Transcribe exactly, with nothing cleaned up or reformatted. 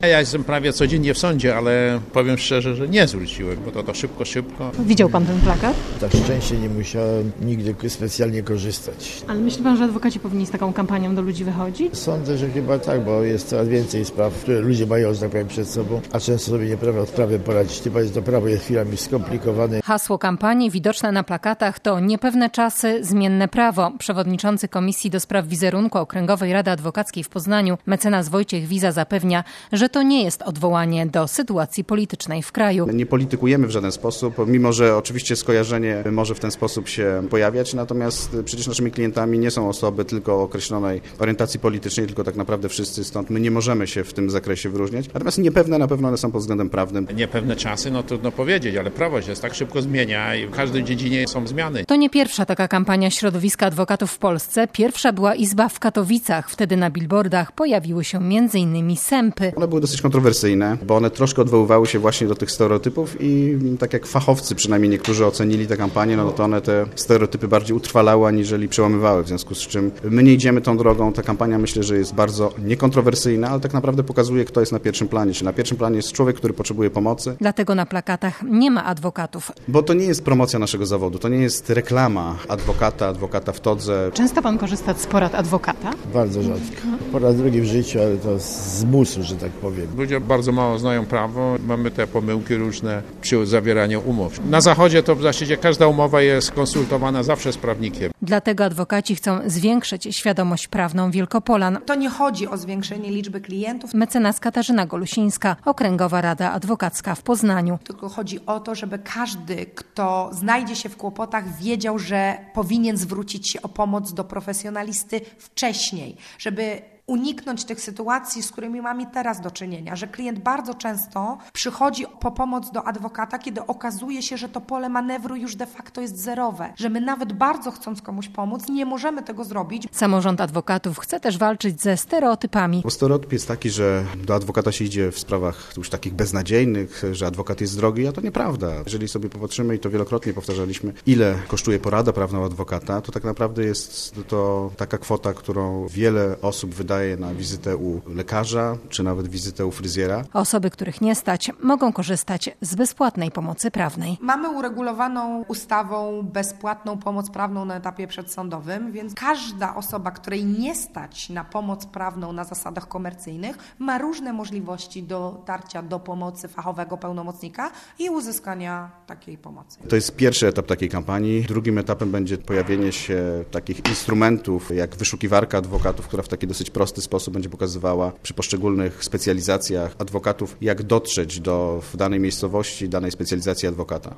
Ja jestem prawie codziennie w sądzie, ale powiem szczerze, że nie zwróciłem, bo to, to szybko, szybko. Widział pan ten plakat? Tak szczęście nie musiałem nigdy specjalnie korzystać. Ale myśli pan, że adwokaci powinni z taką kampanią do ludzi wychodzić? Sądzę, że chyba tak, bo jest coraz więcej spraw, które ludzie mają, że tak powiem, przed sobą, a często sobie nie prawo od prawem poradzić. Tym bardziej to prawo jest chwilami skomplikowane. Hasło kampanii widoczne na plakatach to niepewne czasy, zmienne prawo. Przewodniczący Komisji do Spraw Wizerunku Okręgowej Rady Adwokackiej w Poznaniu, mecenas Wojciech Wiza, zapewnia, że to nie jest odwołanie do sytuacji politycznej w kraju. Nie politykujemy w żaden sposób, mimo że oczywiście skojarzenie może w ten sposób się pojawiać, natomiast przecież naszymi klientami nie są osoby tylko o określonej orientacji politycznej, tylko tak naprawdę wszyscy, stąd my nie możemy się w tym zakresie wyróżniać. Natomiast niepewne na pewno one są pod względem prawnym. Niepewne czasy, no trudno powiedzieć, ale prawo się tak szybko zmienia i w każdej dziedzinie są zmiany. To nie pierwsza taka kampania środowiska adwokatów w Polsce. Pierwsza była Izba w Katowicach. Wtedy na billboardach pojawiły się między innymi sępy. One były dosyć kontrowersyjne, bo one troszkę odwoływały się właśnie do tych stereotypów i tak jak fachowcy przynajmniej niektórzy ocenili tę kampanię, no to one te stereotypy bardziej utrwalały, aniżeli przełamywały, w związku z czym my nie idziemy tą drogą. Ta kampania myślę, że jest bardzo niekontrowersyjna, ale tak naprawdę pokazuje, kto jest na pierwszym planie. Czy na pierwszym planie jest człowiek, który potrzebuje pomocy. Dlatego na plakatach nie ma adwokatów. Bo to nie jest promocja naszego zawodu, to nie jest reklama adwokata, adwokata w todze. Często pan korzysta z porad adwokata? Bardzo rzadko. Po raz drugi w życiu, ale to z musu, że tak powiem. Ludzie bardzo mało znają prawo, mamy te pomyłki różne przy zawieraniu umów. Na Zachodzie to w zasadzie każda umowa jest konsultowana zawsze z prawnikiem. Dlatego adwokaci chcą zwiększyć świadomość prawną Wielkopolan. To nie chodzi o zwiększenie liczby klientów. Mecenas Katarzyna Golusińska, Okręgowa Rada Adwokacka w Poznaniu. Tylko chodzi o to, żeby każdy, kto znajdzie się w kłopotach, wiedział, że powinien zwrócić się o pomoc do profesjonalisty wcześniej, żeby uniknąć tych sytuacji, z którymi mamy teraz do czynienia, że klient bardzo często przychodzi po pomoc do adwokata, kiedy okazuje się, że to pole manewru już de facto jest zerowe, że my nawet bardzo chcąc komuś pomóc, nie możemy tego zrobić. Samorząd adwokatów chce też walczyć ze stereotypami. Bo stereotyp jest taki, że do adwokata się idzie w sprawach już takich beznadziejnych, że adwokat jest drogi, a to nieprawda. Jeżeli sobie popatrzymy, i to wielokrotnie powtarzaliśmy, ile kosztuje porada prawna u adwokata, to tak naprawdę jest to taka kwota, którą wiele osób wydaje na wizytę u lekarza, czy nawet wizytę u fryzjera. Osoby, których nie stać, mogą korzystać z bezpłatnej pomocy prawnej. Mamy uregulowaną ustawą bezpłatną pomoc prawną na etapie przedsądowym, więc każda osoba, której nie stać na pomoc prawną na zasadach komercyjnych, ma różne możliwości dotarcia do pomocy fachowego pełnomocnika i uzyskania takiej pomocy. To jest pierwszy etap takiej kampanii. Drugim etapem będzie pojawienie się takich instrumentów, jak wyszukiwarka adwokatów, która w taki dosyć prosty sposób będzie pokazywała przy poszczególnych specjalizacjach adwokatów, jak dotrzeć do w danej miejscowości, danej specjalizacji adwokata.